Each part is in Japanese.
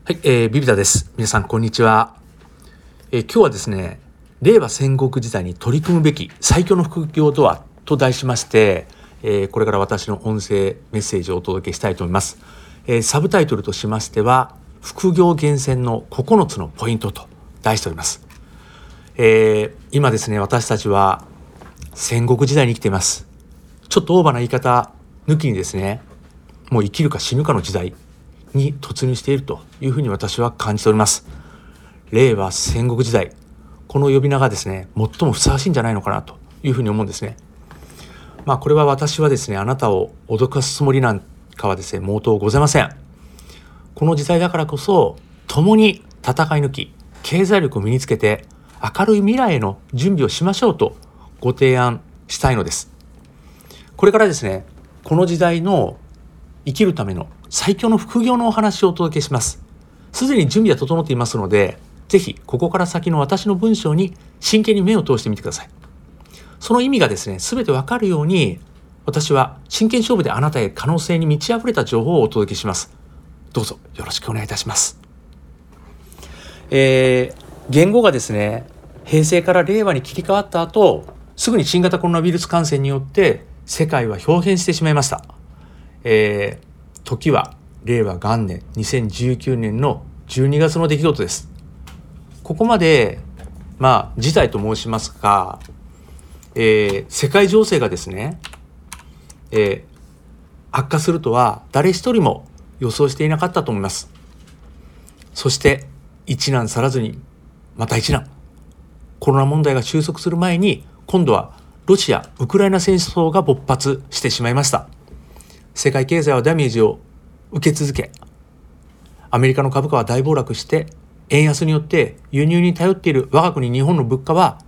はい、ビビタです。皆さんこんにちは。今日はですね、令和戦国時代に取り組むべき最強の副業とはと題しまして、これから私の音声メッセージをお届けしたいと思います。サブタイトルとしましては、副業厳選の9つのポイントと題しております。今ですね、私たちは戦国時代に生きています。ちょっとオーバーな言い方抜きにですね、もう生きるか死ぬかの時代に突入しているというふうに私は感じております。令和戦国時代、この呼び名がですね、最もふさわしいんじゃないのかなというふうに思うんですね。これは私はですね、あなたを脅かすつもりなんかはですね、毛頭ございません。この時代だからこそ、共に戦い抜き、経済力を身につけて、明るい未来への準備をしましょうとご提案したいのです。これからですね、この時代の生きるための最強の副業のお話をお届けします。すでに準備は整っていますので、ぜひここから先の私の文章に真剣に目を通してみてください。その意味がですね、全てわかるように、私は真剣勝負であなたへ可能性に満ち溢れた情報をお届けします。どうぞよろしくお願いいたします。言語がですね、平成から令和に切り替わった後、すぐに新型コロナウイルス感染によって世界は表変してしまいました。時は令和元年2019年の12月の出来事です。ここまで事態と申しますが、世界情勢がですね、悪化するとは誰一人も予想していなかったと思います。そして一難去らずにまた一難、コロナ問題が収束する前に今度はロシア・ウクライナ戦争が勃発してしまいました。世界経済はダメージを受け続け、アメリカの株価は大暴落して、円安によって輸入に頼っている我が国日本の物価は、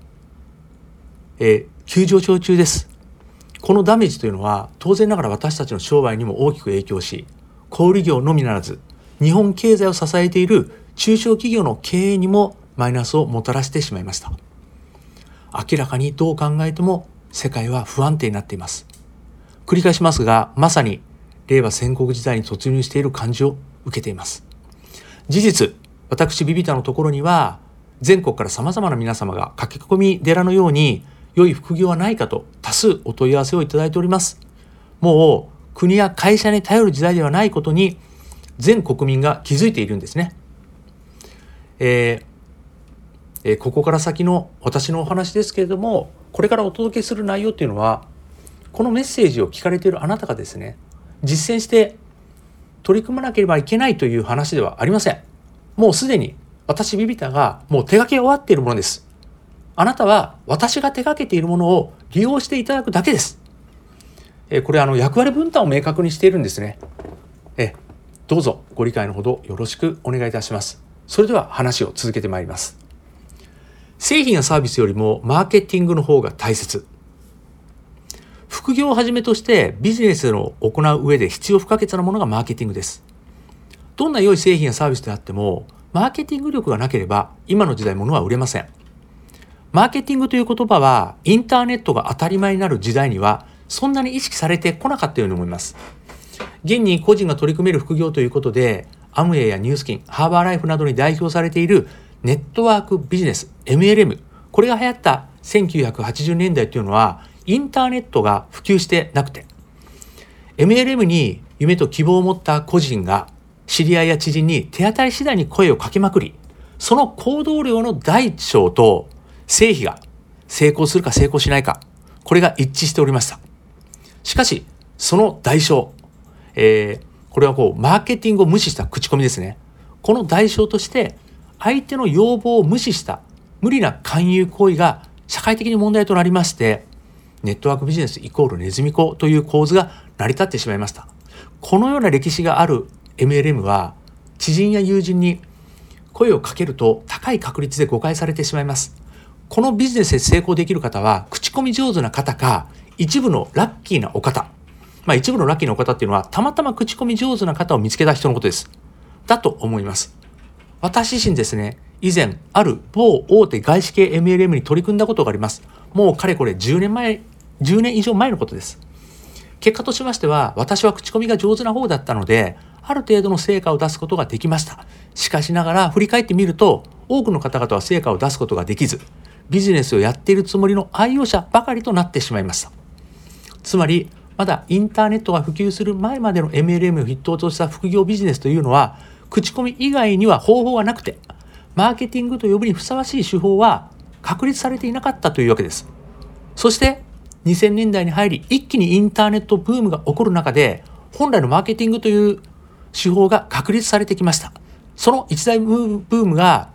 急上昇中です。このダメージというのは当然ながら私たちの商売にも大きく影響し、小売業のみならず日本経済を支えている中小企業の経営にもマイナスをもたらしてしまいました。明らかにどう考えても世界は不安定になっています。繰り返しますが、まさに令和戦国時代に突入している感じを受けています。事実、私ビビタのところには全国から様々な皆様が駆け込み寺のように良い副業はないかと多数お問い合わせをいただいております。もう国や会社に頼る時代ではないことに全国民が気づいているんですね。ここから先の私のお話ですけれども、これからお届けする内容っていうのは、このメッセージを聞かれているあなたがですね、実践して取り組まなければいけないという話ではありません。もうすでに私ビビタがもう手掛け終わっているものです。あなたは私が手掛けているものを利用していただくだけです。これ役割分担を明確にしているんですね。どうぞご理解のほどよろしくお願いいたします。それでは話を続けてまいります。製品やサービスよりもマーケティングの方が大切。副業をはじめとしてビジネスを行う上で必要不可欠なものがマーケティングです。どんな良い製品やサービスであっても、マーケティング力がなければ今の時代物は売れません。マーケティングという言葉はインターネットが当たり前になる時代にはそんなに意識されてこなかったように思います。現に個人が取り組める副業ということで、アムウェイやニュースキン、ハーバーライフなどに代表されているネットワークビジネス MLM、 これが流行った1980年代というのはインターネットが普及してなくて、 MLM に夢と希望を持った個人が知り合いや知人に手当たり次第に声をかけまくり、その行動量の大小と成否が成功するか成功しないか、これが一致しておりました。しかしその代償、これはマーケティングを無視した口コミですね。この代償として相手の要望を無視した無理な勧誘行為が社会的に問題となりまして、ネットワークビジネスイコールネズミ講という構図が成り立ってしまいました。このような歴史がある MLM は知人や友人に声をかけると高い確率で誤解されてしまいます。このビジネスで成功できる方は口コミ上手な方か一部のラッキーなお方、一部のラッキーなお方っていうのはたまたま口コミ上手な方を見つけた人のことです。だと思います。私自身ですね、以前ある某大手外資系 MLM に取り組んだことがあります。もうかれこれ10年以上前のことです。結果としましては、私は口コミが上手な方だったので、 ある程度の成果を出すことができました。しかしながら振り返ってみると、多くの方々は成果を出すことができず、ビジネスをやっているつもりの愛用者ばかりとなってしまいました。つまり、まだインターネットが普及する前までの MLM を筆頭とした副業ビジネスというのは、口コミ以外には方法がなくて、マーケティングと呼ぶにふさわしい手法は確立されていなかったというわけです。そして2000年代に入り、一気にインターネットブームが起こる中で、本来のマーケティングという手法が確立されてきました。その一大ブームが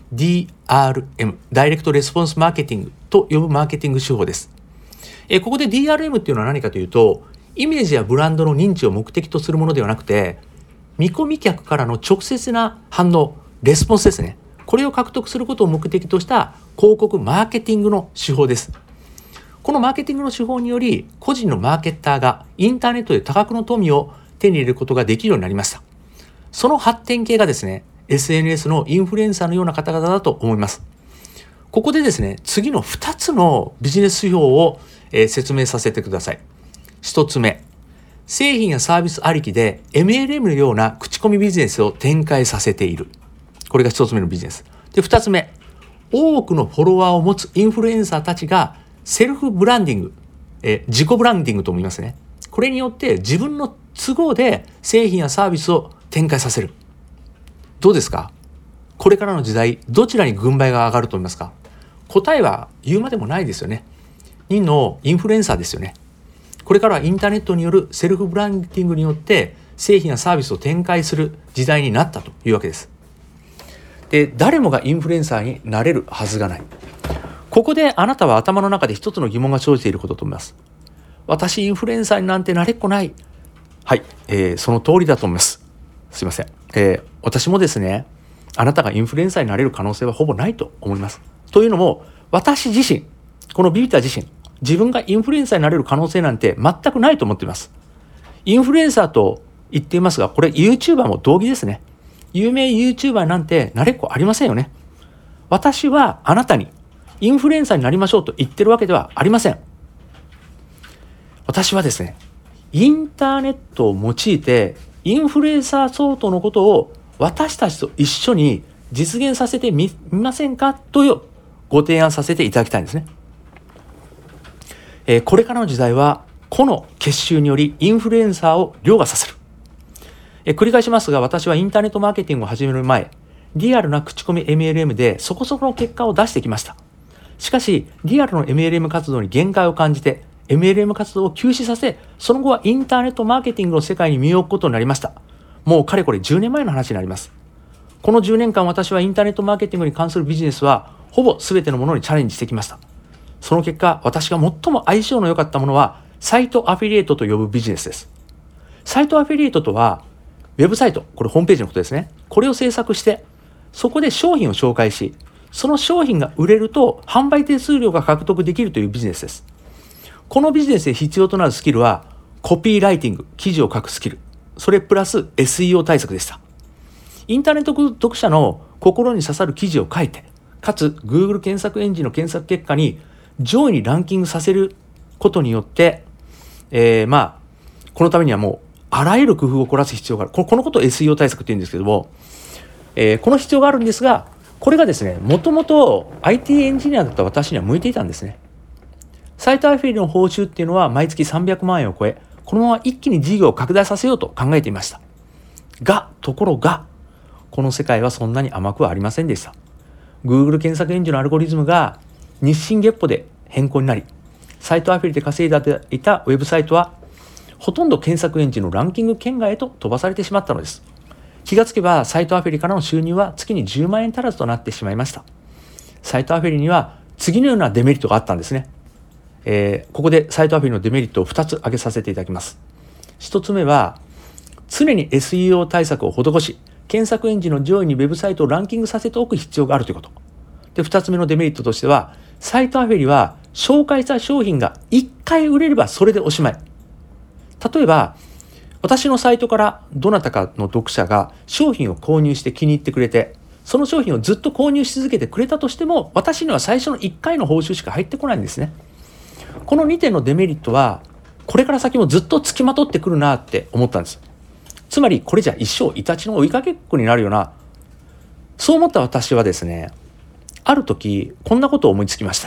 DRM、ダイレクトレスポンスマーケティングと呼ぶマーケティング手法です。ここで DRM っていうのは何かというと、イメージやブランドの認知を目的とするものではなくて、見込み客からの直接な反応、レスポンスですね。これを獲得することを目的とした広告マーケティングの手法です。このマーケティングの手法により、個人のマーケッターがインターネットで多額の富を手に入れることができるようになりました。その発展系がですね、SNS のインフルエンサーのような方々だと思います。ここでですね、次の2つのビジネス指標を説明させてください。1つ目、製品やサービスありきで MLM のような口コミビジネスを展開させている。これが1つ目のビジネス。で、2つ目、多くのフォロワーを持つインフルエンサーたちがセルフブランディング、自己ブランディングとも言いますね。これによって自分の都合で製品やサービスを展開させる。どうですか？これからの時代、どちらに軍配が上がると思いますか？答えは言うまでもないですよね。2のインフルエンサーですよね。これからはインターネットによるセルフブランディングによって製品やサービスを展開する時代になったというわけです。で、誰もがインフルエンサーになれるはずがない。ここであなたは頭の中で一つの疑問が生じていることだと思います。私インフルエンサーになんてなれっこない。はい、その通りだと思います。すいません。私もですね、あなたがインフルエンサーになれる可能性はほぼないと思います。というのも、私自身、このビビタ自身、自分がインフルエンサーになれる可能性なんて全くないと思っています。インフルエンサーと言っていますが、これ YouTuber も同義ですね。有名 YouTuber なんてなれっこありませんよね。私はあなたにインフルエンサーになりましょうと言ってるわけではありません。私はですね、インターネットを用いてインフルエンサー相当のことを私たちと一緒に実現させてみませんかというご提案させていただきたいんですね。これからの時代は個の結集によりインフルエンサーを凌駕させる。繰り返しますが、私はインターネットマーケティングを始める前、リアルな口コミ MLM でそこそこの結果を出してきました。しかし、リアルの MLM 活動に限界を感じて、MLM 活動を休止させ、その後はインターネットマーケティングの世界に身を置くことになりました。もうかれこれ10年前の話になります。この10年間、私はインターネットマーケティングに関するビジネスは、ほぼ全てのものにチャレンジしてきました。その結果、私が最も相性の良かったものは、サイトアフィリエイトと呼ぶビジネスです。サイトアフィリエイトとは、ウェブサイト、これホームページのことですね。これを制作して、そこで商品を紹介し、その商品が売れると販売手数料が獲得できるというビジネスです。このビジネスで必要となるスキルは、コピーライティング、記事を書くスキル、それプラス SEO 対策でした。インターネット読者の心に刺さる記事を書いて、かつ Google 検索エンジンの検索結果に上位にランキングさせることによって、このためにはもうあらゆる工夫を凝らす必要がある。このことを SEO 対策って言うんですけども、この必要があるんですが、これがですね、もともと IT エンジニアだった私には向いていたんですね。サイトアフィリの報酬っていうのは毎月300万円を超え、このまま一気に事業を拡大させようと考えていました。ところが、この世界はそんなに甘くはありませんでした。Google 検索エンジンのアルゴリズムが日進月歩で変更になり、サイトアフィリで稼いでいたウェブサイトは、ほとんど検索エンジンのランキング圏外へと飛ばされてしまったのです。気がつけばサイトアフィリからの収入は月に10万円足らずとなってしまいました。サイトアフィリには次のようなデメリットがあったんですね。ここでサイトアフィリのデメリットを2つ挙げさせていただきます。1つ目は、常に SEO 対策を施し、検索エンジンの上位にウェブサイトをランキングさせておく必要があるということ。で、2つ目のデメリットとしては、サイトアフィリは紹介した商品が1回売れればそれでおしまい。例えば、私のサイトからどなたかの読者が商品を購入して気に入ってくれて、その商品をずっと購入し続けてくれたとしても、私には最初の1回の報酬しか入ってこないんですね。この2点のデメリットは、これから先もずっと付きまとってくるなって思ったんです。 つまりこれじゃ一生イタチの追いかけっこになるような、そう思った私はですね、ある時こんなことを思いつきました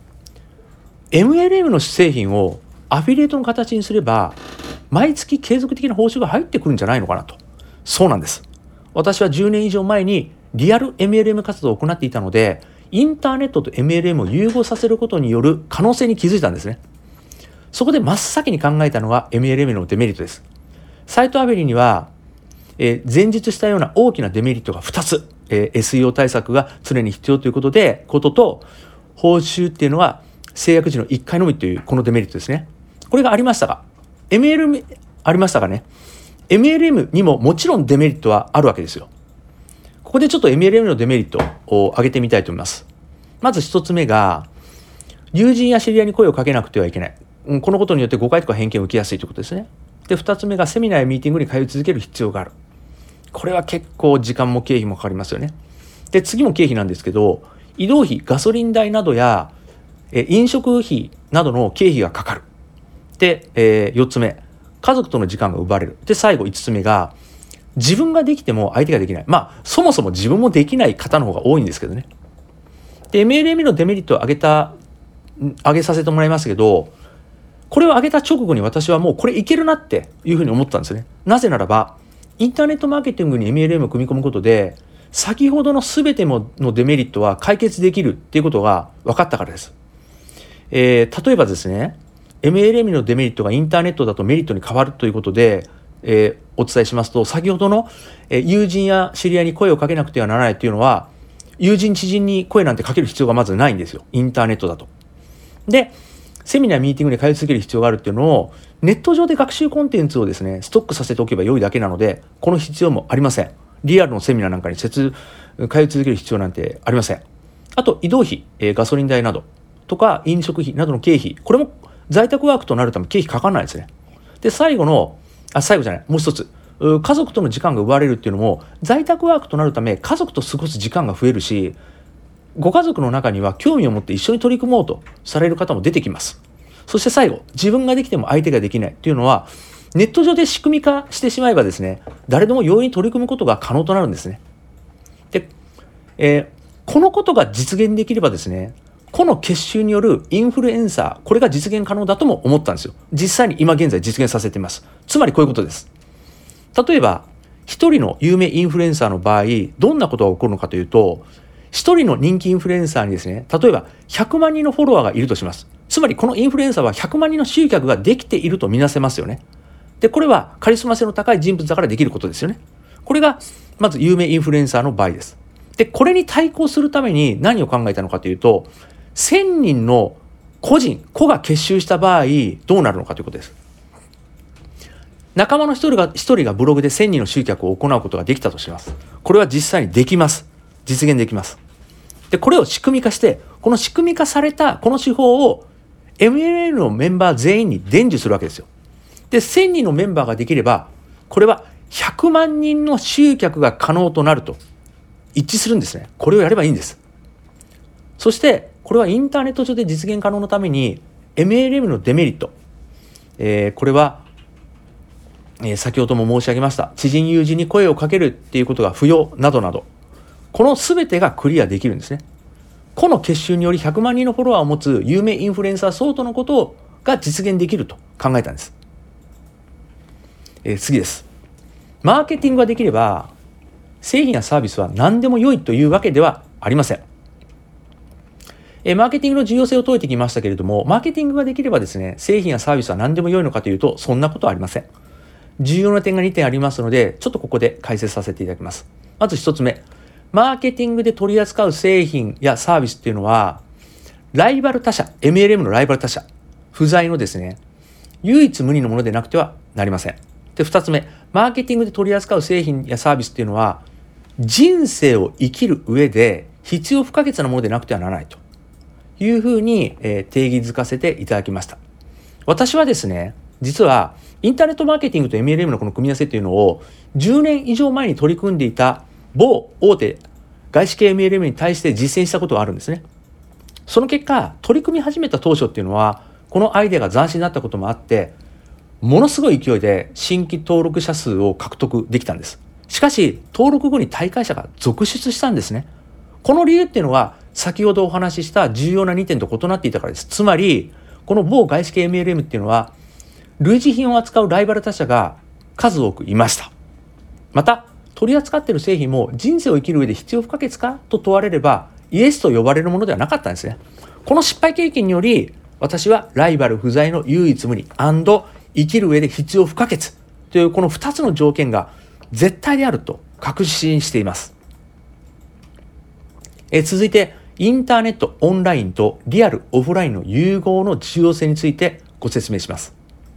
。MLM の製品をアフィリエイトの形にすれば毎月継続的な報酬が入ってくるんじゃないのかなと。そうなんです。私は10年以上前にリアル MLM 活動を行っていたので、インターネットと MLM を融合させることによる可能性に気づいたんですね。そこで真っ先に考えたのが MLM のデメリットです。サイトアベリには、前述したような大きなデメリットが2つ、SEO 対策が常に必要ということと、報酬っていうのは制約時の1回のみというこのデメリットですね。これがありましたが、MLM ありましたがね、MLM にももちろんデメリットはあるわけですよ。ここでちょっと MLM のデメリットを挙げてみたいと思います。まず一つ目が、友人や知り合いに声をかけなくてはいけない。このことによって誤解とか偏見を受けやすいということですね。で、二つ目がセミナーやミーティングに通い続ける必要がある。これは結構時間も経費もかかりますよね。で、次も経費なんですけど、移動費、ガソリン代などや飲食費などの経費がかかる。で、四つ目、家族との時間が奪われる。で、最後五つ目が、自分ができても相手ができない。そもそも自分もできない方の方が多いんですけどね。で、MLM のデメリットを挙げさせてもらいますけど、これを挙げた直後に私はもうこれいけるなっていうふうに思ったんですよね。なぜならば、インターネットマーケティングに MLM を組み込むことで、先ほどの全てのデメリットは解決できるっていうことが分かったからです。例えばですね、MLM のデメリットがインターネットだとメリットに変わるということで、お伝えしますと、先ほどの、友人や知り合いに声をかけなくてはならないっていうのは、友人知人に声なんてかける必要がまずないんですよ、インターネットだと。で、セミナーミーティングに通い続ける必要があるっていうのを、ネット上で学習コンテンツをですねストックさせておけば良いだけなので、この必要もありません。リアルのセミナーなんかに通い続ける必要なんてありません。あと移動費、ガソリン代などとか飲食費などの経費、これも在宅ワークとなるため経費かからないですね。で、最後じゃない、もう一つ、家族との時間が奪われるっていうのも、在宅ワークとなるため家族と過ごす時間が増えるし、ご家族の中には興味を持って一緒に取り組もうとされる方も出てきます。そして最後、自分ができても相手ができないっていうのは、ネット上で仕組み化してしまえばですね、誰でも容易に取り組むことが可能となるんですね。で、このことが実現できればですね、この結集によるインフルエンサー、これが実現可能だとも思ったんですよ。実際に今現在実現させています。つまりこういうことです。例えば、一人の有名インフルエンサーの場合、どんなことが起こるのかというと、一人の人気インフルエンサーにですね、例えば100万人のフォロワーがいるとします。つまりこのインフルエンサーは100万人の集客ができているとみなせますよね。で、これはカリスマ性の高い人物だからできることですよね。これがまず有名インフルエンサーの場合です。で、これに対抗するために何を考えたのかというと、1000人の個が結集した場合どうなるのかということです。仲間の一人がブログで1000人の集客を行うことができたとします。これは実際にできます。実現できます。で、これを仕組み化して、この仕組み化されたこの手法を MLM のメンバー全員に伝授するわけですよ。で、1000人のメンバーができれば、これは100万人の集客が可能となると一致するんですね。これをやればいいんです。そして、これはインターネット上で実現可能のために MLM のデメリット、これは、先ほども申し上げました知人友人に声をかけるっていうことが不要などなど、この全てがクリアできるんですね。この結集により100万人のフォロワーを持つ有名インフルエンサー相当のことが実現できると考えたんです。次です。マーケティングができれば製品やサービスは何でも良いというわけではありません。マーケティングの重要性を説いてきましたけれども、マーケティングができればですね、製品やサービスは何でも良いのかというと、そんなことはありません。重要な点が2点ありますので、ちょっとここで解説させていただきます。まず1つ目、マーケティングで取り扱う製品やサービスっていうのは、ライバル他社、MLM のライバル他社、不在のですね、唯一無二のものでなくてはなりません。で、2つ目、マーケティングで取り扱う製品やサービスっていうのは、人生を生きる上で必要不可欠なものでなくてはならないというふうに定義づかせていただきました。私はですね、実はインターネットマーケティングと MLM のこの組み合わせっていうのを10年以上前に取り組んでいた某大手外資系 MLM に対して実践したことがあるんですね。その結果、取り組み始めた当初っていうのはこのアイデアが斬新になったこともあって、 ものすごい勢いで新規登録者数を獲得できたんです。しかし登録後に退会者が続出したんですね。この理由っていうのは先ほどお話しした重要な2点と異なっていたからです。つまりこの某外資系 MLM っていうのは類似品を扱うライバル他社が数多くいました。また取り扱っている製品も人生を生きる上で必要不可欠かと問われればイエスと呼ばれるものではなかったんですね。この失敗経験により私はライバル不在の唯一無二&生きる上で必要不可欠というこの2つの条件が絶対であると確信しています。続いてインターネットオンラインとリアルオフラインの融合の重要性についてご説明します。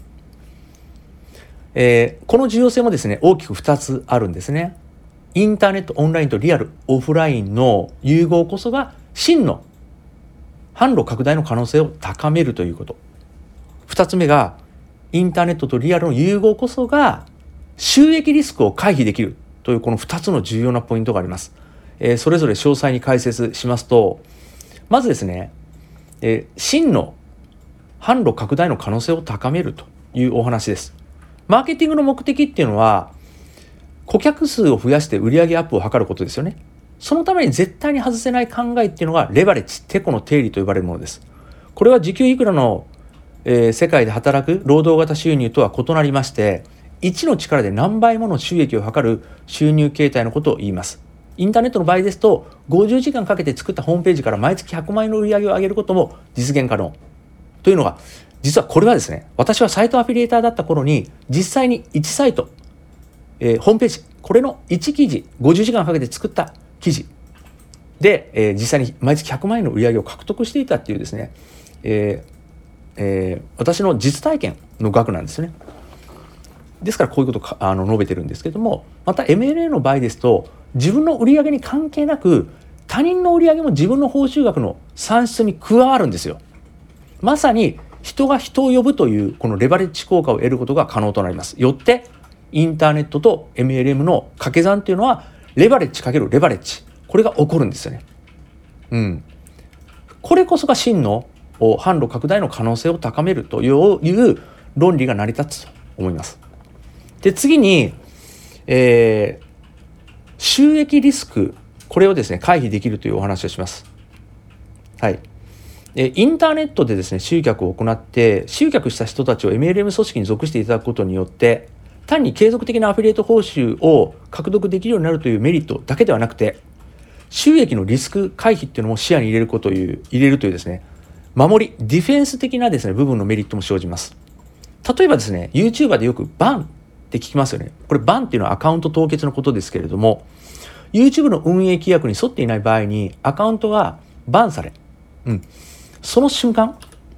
この重要性もですね大きく2つあるんですね。インターネットオンラインとリアルオフラインの融合こそが真の販路拡大の可能性を高めるということ。2つ目がインターネットとリアルの融合こそが収益リスクを回避できるというこの2つの重要なポイントがあります。それぞれ詳細に解説しますと、まずですね、真の販路拡大の可能性を高めるというお話です。マーケティングの目的っていうのは顧客数を増やして売上アップを図ることですよね。そのために絶対に外せない考えっていうのがレバレッジ、テコの定理と呼ばれるものです。これは時給いくらの世界で働く労働型収入とは異なりまして、1の力で何倍もの収益を図る収入形態のことを言います。インターネットの場合ですと50時間かけて作ったホームページから毎月100万円の売り上げを上げることも実現可能というのが、実はこれはですね、私はサイトアフィリエーターだった頃に実際に1サイト、ホームページこれの1記事50時間かけて作った記事で、実際に毎月100万円の売り上げを獲得していたっていうですね、私の実体験の額なんですね。ですからこういうことを述べてるんですけども、また MLA の場合ですと自分の売り上げに関係なく他人の売り上げも自分の報酬額の算出に加わるんですよ。まさに人が人を呼ぶというこのレバレッジ効果を得ることが可能となります。よってインターネットと MLM の掛け算というのはレバレッジかけるレバレッジ、これが起こるんですよね。これこそが真の販路拡大の可能性を高めるという論理が成り立つと思います。で次に、収益リスク、これをですね回避できるというお話をします。はい。インターネットでですね集客を行って集客した人たちを MLM 組織に属していただくことによって単に継続的なアフィリエイト報酬を獲得できるようになるというメリットだけではなくて、収益のリスク回避っていうのも視野に入れるというですね、守りディフェンス的なですね部分のメリットも生じます。例えばですね YouTuber でよくバンって聞きますよね。これバンっていうのはアカウント凍結のことですけれども、 YouTube の運営規約に沿っていない場合にアカウントがバンされ、その瞬間、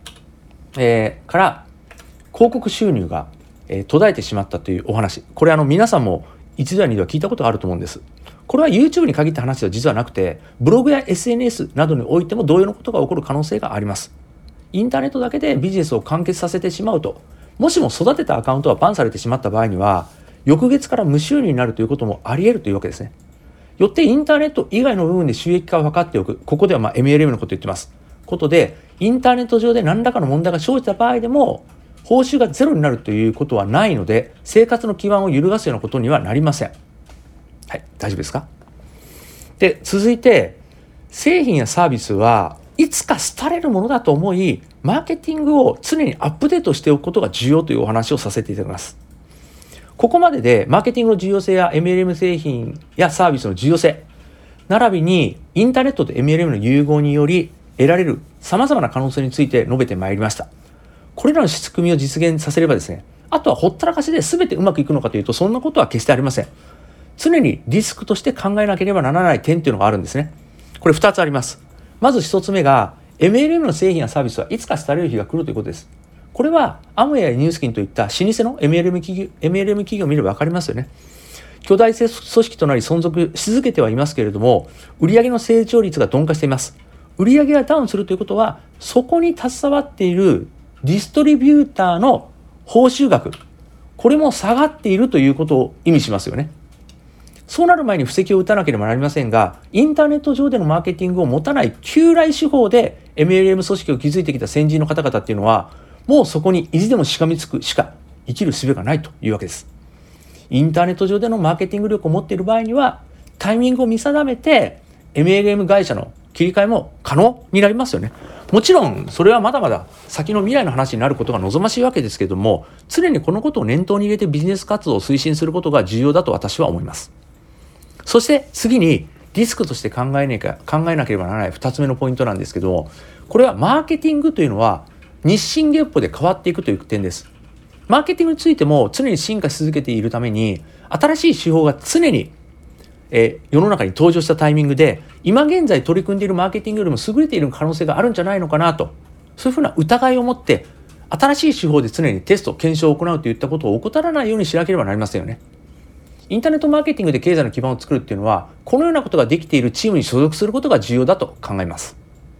から広告収入が途絶えてしまったというお話、これ皆さんも一度や二度は聞いたことがあると思うんです。これは YouTube に限った話では実はなくて、ブログや SNS などにおいても同様のことが起こる可能性があります。インターネットだけでビジネスを完結させてしまうと、もしも育てたアカウントがバンされてしまった場合には翌月から無収入になるということもあり得るというわけですね。よってインターネット以外の部分で収益化を図っておく、ここではMLM のことを言ってますことで、インターネット上で何らかの問題が生じた場合でも報酬がゼロになるということはないので、生活の基盤を揺るがすようなことにはなりません。はい、大丈夫ですか？で、続いて製品やサービスはいつか廃れるものだと思い、マーケティングを常にアップデートしておくことが重要というお話をさせていただきます。ここまででマーケティングの重要性や MLM 製品やサービスの重要性、並びにインターネットと MLM の融合により得られる様々な可能性について述べてまいりました。これらの仕組みを実現させればですね、あとはほったらかしで全てうまくいくのかというと、そんなことは決してありません。常にリスクとして考えなければならない点というのがあるんですね。これ2つあります。まず1つ目が MLM の製品やサービスはいつか廃れる日が来るということです。これはアムウェアやニュースキンといった老舗の MLM 企業を見れば分かりますよね。巨大組織となり存続し続けてはいますけれども、売上の成長率が鈍化しています。売上がダウンするということは、そこに携わっているディストリビューターの報酬額、これも下がっているということを意味しますよね。そうなる前に布石を打たなければなりませんが、インターネット上でのマーケティングを持たない旧来手法で MLM 組織を築いてきた先人の方々っていうのは、もうそこに意地でもしがみつくしか生きる術がないというわけです。インターネット上でのマーケティング力を持っている場合には、タイミングを見定めて MLM 会社の切り替えも可能になりますよね。もちろんそれはまだまだ先の未来の話になることが望ましいわけですけども、常にこのことを念頭に入れてビジネス活動を推進することが重要だと私は思います。そして次にリスクとして考えなければならない2つ目のポイントなんですけども、これはマーケティングというのは日進月歩で変わっていくという点です。マーケティングについても常に進化し続けているために、新しい手法が常に世の中に登場したタイミングで、今現在取り組んでいるマーケティングよりも優れている可能性があるんじゃないのかなと、そういうふうな疑いを持って新しい手法で常にテスト検証を行うといったことを怠らないようにしなければなりませんよね。インターネットマーケティングで経済の基盤を作るっていうのは、このようなことができているチームに所属することが重要だと考えます。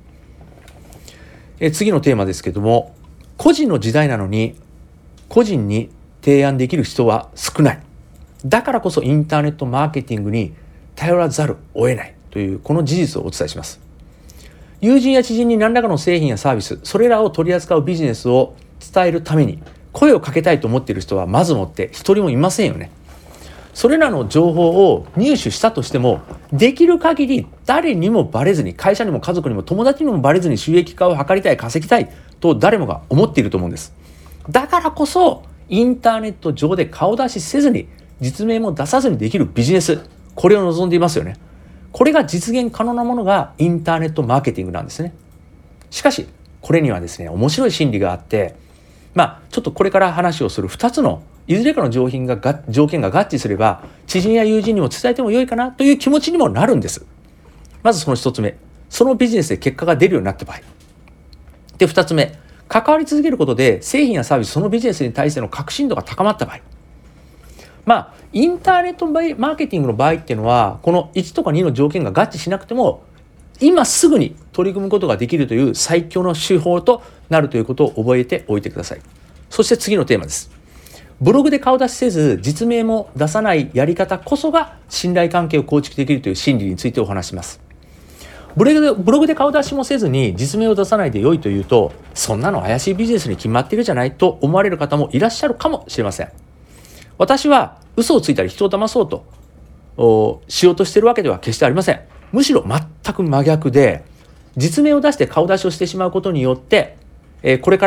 次のテーマですけども、個人の時代なのに個人に提案できる人は少ない。だからこそインターネットマーケティングに頼らざるを得ないというこの事実をお伝えします。友人や知人に何らかの製品やサービス、それらを取り扱うビジネスを伝えるために声をかけたいと思っている人はまずもって一人もいませんよね。それらの情報を入手したとしても、できる限り誰にもバレずに、会社にも家族にも友達にもバレずに収益化を図りたい、稼ぎたいと誰もが思っていると思うんです。だからこそインターネット上で顔出しせずに、実名も出さずにできるビジネス、これを望んでいますよね。これが実現可能なものがインターネットマーケティングなんですね。しかしこれにはですね、面白い心理があって、ちょっとこれから話をする2つのいずれかの条件が合致すれば、知人や友人にも伝えても良いかなという気持ちにもなるんです。まずその1つ目、そのビジネスで結果が出るようになった場合で、2つ目、関わり続けることで製品やサービス、そのビジネスに対しての確信度が高まった場合、インターネットマーケティングの場合っていうのは、この1とか2の条件が合致しなくても今すぐに取り組むことができるという最強の手法となるということを覚えておいてください。そして次のテーマです。ブログで顔出しせず実名も出さないやり方こそが信頼関係を構築できるという心理についてお話します。ブログで顔出しもせずに実名を出さないで良いというと、そんなの怪しいビジネスに決まっているじゃないと思われる方もいらっしゃるかもしれません。私は嘘をついたり人を騙そうとしようとしているわけでは決してありません。むしろ全く真逆で、実名を出して顔出しをしてしまうことによって、これから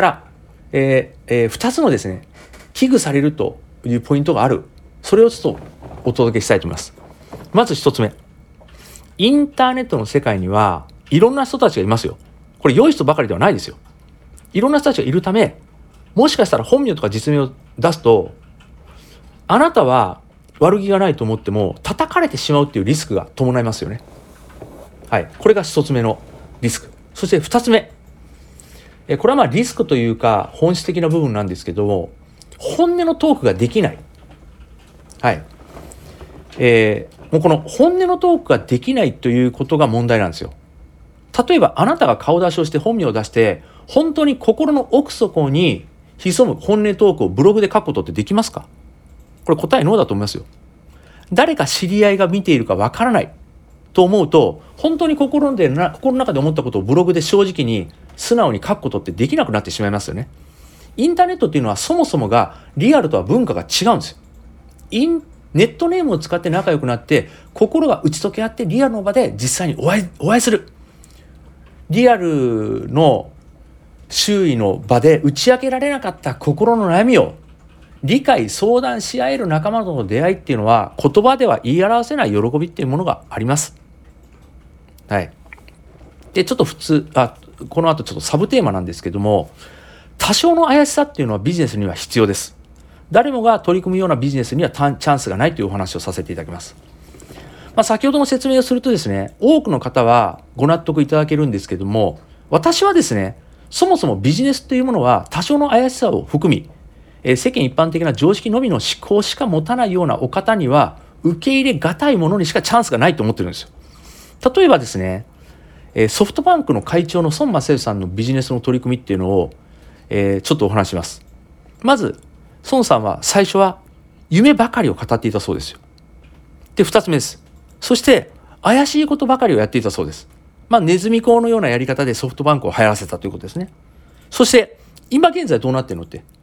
、2つのですね、危惧されるというポイントがある。それをちょっとお届けしたいと思います。まず1つ目、インターネットの世界にはいろんな人たちがいますよ。これ良い人ばかりではないですよ。いろんな人たちがいるため、もしかしたら本名とか実名を出すと、あなたは悪気がないと思っても叩かれてしまうっていうリスクが伴いますよね。はい、これが1つ目のリスク。そして2つ目、これはリスクというか本質的な部分なんですけども、本音のトークができない。はい。もうこの本音のトークができないということが問題なんですよ。例えばあなたが顔出しをして本名を出して、本当に心の奥底に潜む本音トークをブログで書くことってできますか？これ答えノーだと思いますよ。誰か知り合いが見ているかわからないと思うと、本当に心の中で思ったことをブログで正直に素直に書くことってできなくなってしまいますよね。インターネットっていうのはそもそもがリアルとは文化が違うんですよ。ネットネームを使って仲良くなって、心が打ち解け合ってリアルの場で実際にお会いする。リアルの周囲の場で打ち明けられなかった心の悩みを理解相談し合える仲間との出会いっていうのは、言葉では言い表せない喜びっていうものがあります。はい。で、ちょっとこの後ちょっとサブテーマなんですけども、多少の怪しさっていうのはビジネスには必要です。誰もが取り組むようなビジネスにはチャンスがないというお話をさせていただきます。先ほどの説明をするとですね、多くの方はご納得いただけるんですけども、私はですね、そもそもビジネスというものは多少の怪しさを含み、世間一般的な常識のみの思考しか持たないようなお方には受け入れがたいものにしかチャンスがないと思ってるんですよ。例えばですね、ソフトバンクの会長の孫正義さんのビジネスの取り組みっていうのを、ちょっとお話します。まず孫さんは最初は夢ばかりを語っていたそうですよ。で、2つ目です。そして怪しいことばかりをやっていたそうです。ネズミ講のようなやり方でソフトバンクを流行らせたということですね。そして今現在どうなってるのって、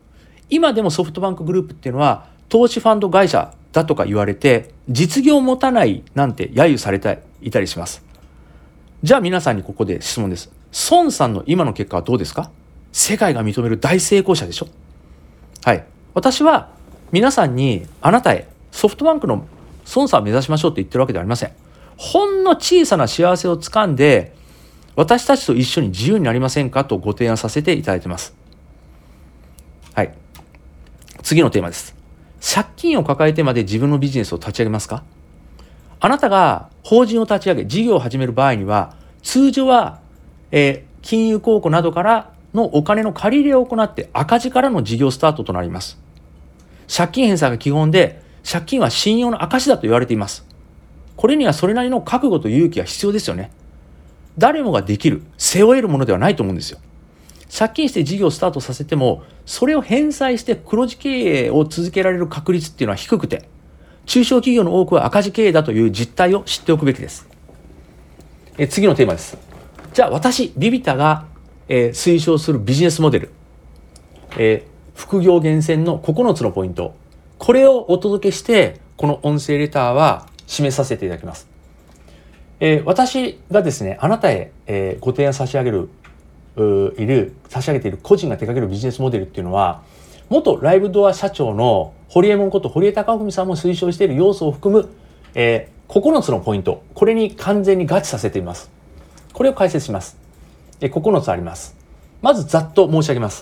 今でもソフトバンクグループっていうのは投資ファンド会社だとか言われて実業を持たないなんて揶揄されていたりします。じゃあ皆さんにここで質問です。孫さんの今の結果はどうですか？世界が認める大成功者でしょ。はい。私は皆さんにあなたへソフトバンクの孫さんを目指しましょうと言ってるわけではありません。ほんの小さな幸せをつかんで私たちと一緒に自由になりませんかとご提案させていただいています。はい。次のテーマです。借金を抱えてまで自分のビジネスを立ち上げますか？あなたが法人を立ち上げ事業を始める場合には通常は、金融公庫などからのお金の借り入れを行って赤字からの事業スタートとなります。借金返済が基本で借金は信用の証だと言われています。これにはそれなりの覚悟と勇気が必要ですよね。誰もができる、背負えるものではないと思うんですよ。借金して事業をスタートさせても、それを返済して黒字経営を続けられる確率っていうのは低くて、中小企業の多くは赤字経営だという実態を知っておくべきです。次のテーマです。じゃあ私、ビビタが、推奨するビジネスモデル、副業厳選の9つのポイント、これをお届けして、この音声レターは締めさせていただきます。私がですね、あなたへ、ご提案差し上げている個人が手掛けるビジネスモデルっていうのは、元ライブドア社長の堀江門こと堀江貴文さんも推奨している要素を含む、9つのポイント、これに完全に合致させています。これを解説します。9つあります。まずざっと申し上げます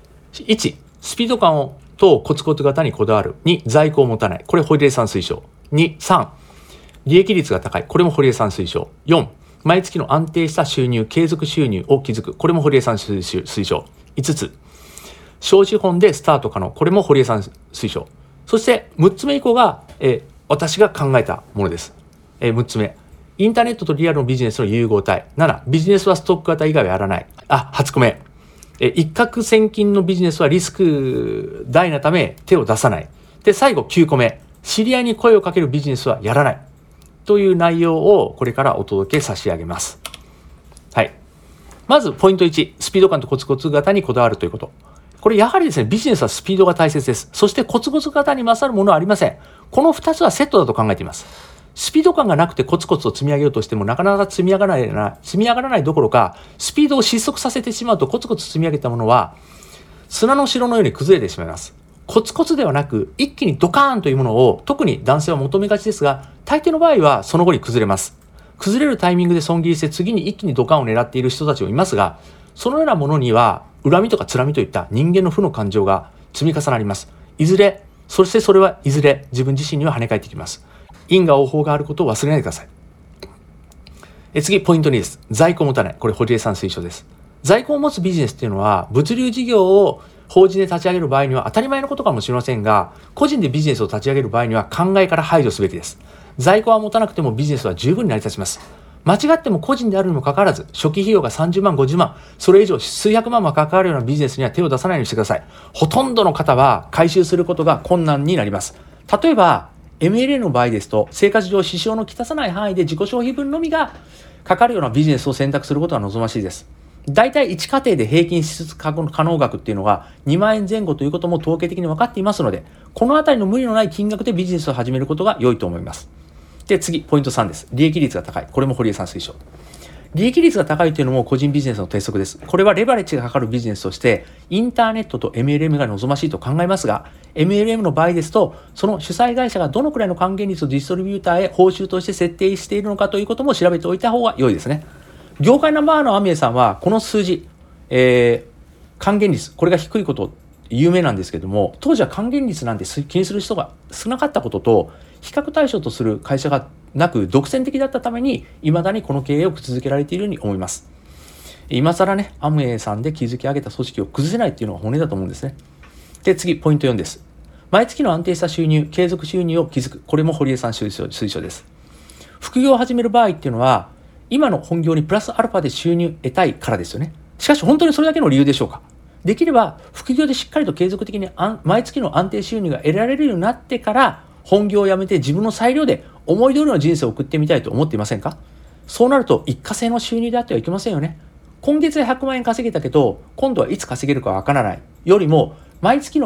。1、スピード感とコツコツ型にこだわる。2、在庫を持たない。これ堀江さん推奨。2、3、利益率が高い。これも堀江さん推奨。4、毎月の安定した収入、継続収入を築く。これも堀江さん推奨。5つ、小資本でスタート可能。これも堀江さん推奨。そして6つ目以降が、私が考えたものです。6つ目、インターネットとリアルのビジネスの融合体。7、ビジネスはストック型以外はやらない。8個目、一攫千金のビジネスはリスク大なため手を出さない。で、最後9個目、知り合いに声をかけるビジネスはやらない。という内容をこれからお届け差し上げます。はい。まずポイント1、スピード感とコツコツ型にこだわるということ。これやはりですね、ビジネスはスピードが大切です。そしてコツコツ型に勝るものはありません。この2つはセットだと考えています。スピード感がなくてコツコツと積み上げようとしてもなかなか積み上がらないどころか、スピードを失速させてしまうとコツコツ積み上げたものは砂の城のように崩れてしまいます。コツコツではなく一気にドカーンというものを特に男性は求めがちですが、大抵の場合はその後に崩れます。崩れるタイミングで損切りして次に一気にドカーンを狙っている人たちもいますが、そのようなものには恨みとかつらみといった人間の負の感情が積み重なります。そしてそれはいずれ自分自身には跳ね返ってきます。因果応報があることを忘れないでください。次、ポイント2です。在庫を持たない。これ堀江さん推奨です。在庫を持つビジネスっていうのは物流事業を法人で立ち上げる場合には当たり前のことかもしれませんが、個人でビジネスを立ち上げる場合には考えから排除すべきです。在庫は持たなくてもビジネスは十分に成り立ちます。間違っても個人であるにもかかわらず、初期費用が30万、50万、それ以上数百万も関わるようなビジネスには手を出さないようにしてください。ほとんどの方は回収することが困難になります。例えば、MLA の場合ですと、生活上支障のきたさない範囲で自己消費分のみがかかるようなビジネスを選択することが望ましいです。だいたい1家庭で平均支出可能額っていうのが2万円前後ということも統計的に分かっていますので、このあたりの無理のない金額でビジネスを始めることが良いと思います。で、次、ポイント3です。利益率が高い。これも堀江さん推奨。利益率が高いというのも個人ビジネスの鉄則です。これはレバレッジがかかるビジネスとして、インターネットと MLM が望ましいと考えますが、MLM の場合ですと、その主催会社がどのくらいの還元率をディストリビューターへ報酬として設定しているのかということも調べておいた方が良いですね。業界ナンバーワンのアミエさんは、この数字、還元率、これが低いこと有名なんですけども、当時は還元率なんて気にする人が少なかったことと、比較対象とする会社がなく独占的だったために、未だにこの経営を続けられているように思います。今更ね、アムウェイさんで築き上げた組織を崩せないっていうのが本音だと思うんですね。で、次、ポイント4です。毎月の安定した収入、継続収入を築く。これも堀江さん推奨です。副業を始める場合っていうのは、今の本業にプラスアルファで収入得たいからですよね。しかし本当にそれだけの理由でしょうか。できれば副業でしっかりと継続的に毎月の安定収入が得られるようになってから本業を辞めて自分の裁量で思い通りの人生を送ってみたいと思っていませんか？そうなると一過性の収入であってはいけませんよね。今月で100万円稼げたけど今度はいつ稼げるかわからないよりも毎月の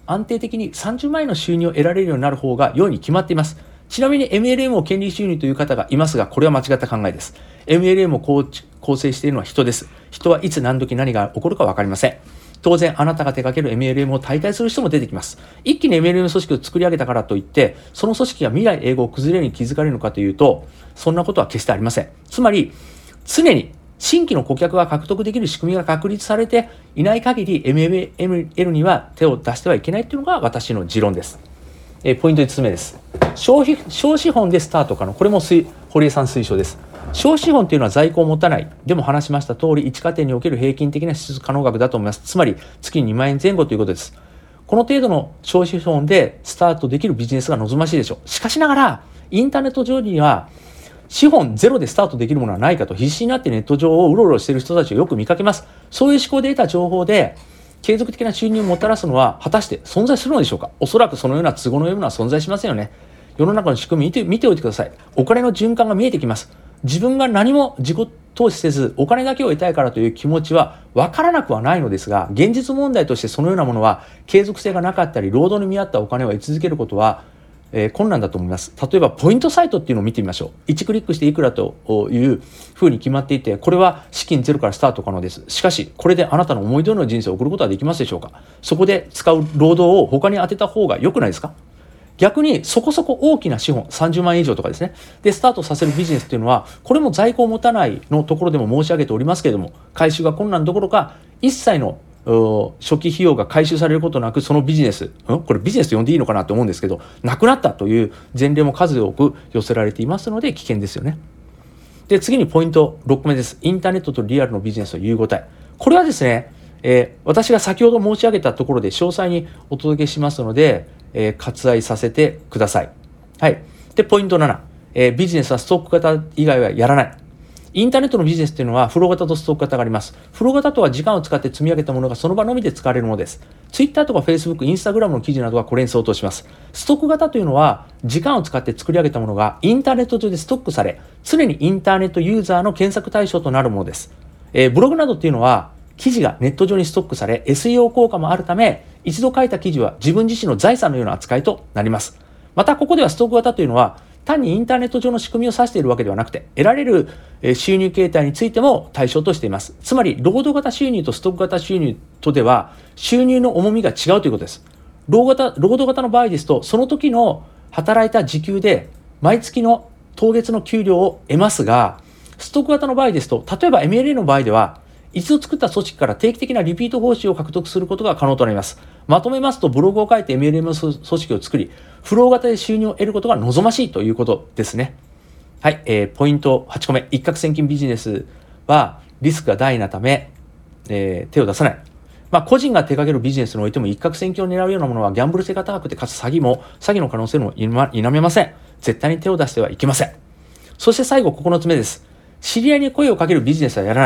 安定的に30万円の収入を得られるようになる方が良いに決まっています。ちなみに MLM を権利収入という方がいますが、これは間違った考えです。MLM を構成しているのは人です。人はいつ何時何が起こるか分かりません。当然、あなたが手掛ける MLM を退会する人も出てきます。一気に MLM 組織を作り上げたからといって、その組織が未来永劫崩れるに気づかれるのかというと、そんなことは決してありません。つまり、常に新規の顧客が獲得できる仕組みが確立されていない限り MLM には手を出してはいけないというのが私の持論です。ポイント5つ目です。小資本でスタート可能。これも堀江さん推奨です。小資本というのは在庫を持たない。でも話しました通り、1家庭における平均的な支出可能額だと思います。つまり月に2万円前後ということです。この程度の小資本でスタートできるビジネスが望ましいでしょう。しかしながら、インターネット上には資本ゼロでスタートできるものはないかと必死になってネット上をうろうろしている人たちをよく見かけます。そういう思考で得た情報で継続的な収入をもたらすのは果たして存在するのでしょうか。おそらくそのような都合のような存在しませんよね。世の中の仕組み見ておいてください。お金の循環が見えてきます。自分が何も自己投資せずお金だけを得たいからという気持ちは分からなくはないのですが、現実問題としてそのようなものは継続性がなかったり、労働に見合ったお金を得続けることは困難だと思います。例えばポイントサイトっていうのを見てみましょう。1クリックしていくらというふうに決まっていて、これは資金ゼロからスタート可能です。しかしこれであなたの思い通りの人生を送ることはできますでしょうか。そこで使う労働を他に当てた方が良くないですか。逆にそこそこ大きな資本30万円以上とかですねでスタートさせるビジネスというのは、これも在庫を持たないのところでも申し上げておりますけれども、回収が困難どころか一切の初期費用が回収されることなく、そのビジネス、これビジネスと呼んでいいのかなと思うんですけど、なくなったという前例も数多く寄せられていますので危険ですよね。で、次にポイント6個目です。インターネットとリアルのビジネスの融合体。これはですね、私が先ほど申し上げたところで詳細にお届けしますので、割愛させてください。はい。で、ポイント7、ビジネスはストック型以外はやらない。インターネットのビジネスというのはフロー型とストック型があります。フロー型とは時間を使って積み上げたものがその場のみで使われるものです。Twitter とか Facebook、Instagram の記事などはこれに相当します。ストック型というのは時間を使って作り上げたものがインターネット上でストックされ、常にインターネットユーザーの検索対象となるものです。ブログなどっていうのは記事がネット上にストックされ SEO 効果もあるため、一度書いた記事は自分自身の財産のような扱いとなります。またここではストック型というのは単にインターネット上の仕組みを指しているわけではなくて、得られる収入形態についても対象としています。つまり労働型収入とストック型収入とでは収入の重みが違うということです。労働型の場合ですと、その時の働いた時給で毎月の当月の給料を得ますが、ストック型の場合ですと、例えば MLA の場合では一度作った組織から定期的なリピート報酬を獲得することが可能となります。まとめますと、ブログを書いて MLM 組織を作り、フロー型で収入を得ることが望ましいということですね。はい、ポイント8個目。一攫千金ビジネスはリスクが大なため、手を出さない。個人が手掛けるビジネスにおいても一攫千金を狙うようなものはギャンブル性が高くて、かつ詐欺の可能性も否めません。絶対に手を出してはいけません。そして最後9つ目です。知り合いに声をかけるビジネスはやらない。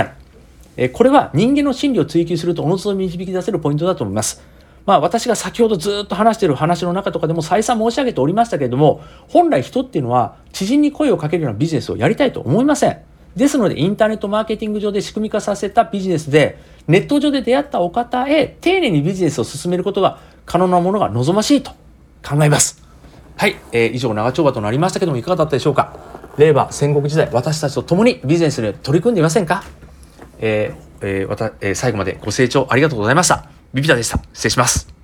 これは人間の心理を追求するとおのずと導き出せるポイントだと思います。私が先ほどずっと話している話の中とかでも再三申し上げておりましたけれども、本来人っていうのは知人に声をかけるようなビジネスをやりたいと思いません。ですのでインターネットマーケティング上で仕組み化させたビジネスで、ネット上で出会ったお方へ丁寧にビジネスを進めることが可能なものが望ましいと考えます。はい、以上長丁場となりましたけども、いかがだったでしょうか。令和戦国時代、私たちと共にビジネスに取り組んでいませんか。最後までご清聴ありがとうございました。ビビタでした。失礼します。